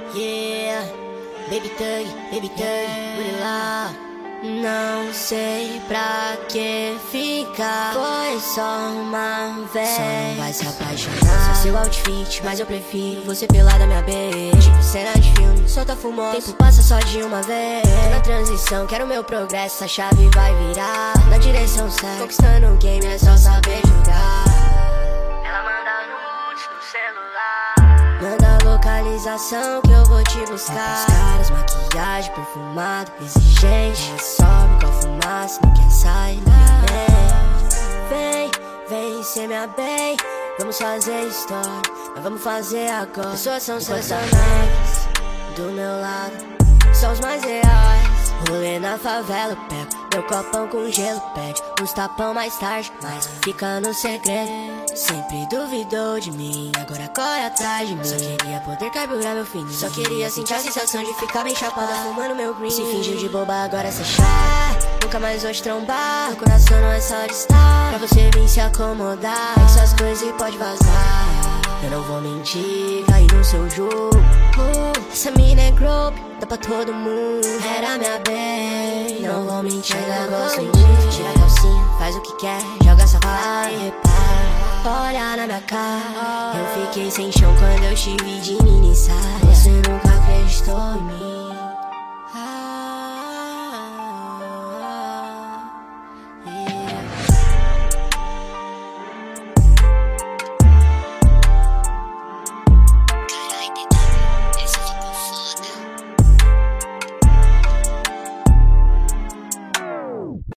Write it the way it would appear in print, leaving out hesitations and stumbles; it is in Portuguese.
Yeah, baby thug, bora lá. Não sei pra que ficar, foi só uma vez. Só não vai se apaixonar. Só seu outfit, mas eu prefiro você pelada minha beijo. Tipo cena de filme, solta fumoso, tempo passa só de uma vez. Tô na transição, quero meu progresso, a chave vai virar na direção certa. Conquistando o game é só saber jogar. Ela manda nudes no celular, manda a localização que eu vou te buscar. Os caras, maquiagem perfumada, exigente. Ela sobe com a fumaça, não quer sair da minha mente. Vem ser minha bem, vamos fazer história, mas vamos fazer agora. Pessoas são seus amigos, do meu lado, são os mais reais. Rolê na favela, pego meu copão com gelo, pede uns tapão mais tarde, mas fica no segredo. Sempre duvidou de mim, agora corre atrás de mim. Só queria poder carburar meu fininho, só queria sentir a sensação de ficar bem chapada fumando meu green. Se fingiu de boba, agora cê chata, nunca mais vou te trombar. Meu coração não é só de estar, pra você vir se acomodar. Pega suas coisas e pode vazar, eu não vou mentir, caí no seu jogo. Essa mina é group, dá pra todo mundo. Era minha bem, não vou mentir, ainda gosto muito. Tira a calcinha, faz o que quer, joga essa pá e repara. Olha na minha cara, eu fiquei sem chão quando eu te vi de mini saia. Você nunca acreditou em mim.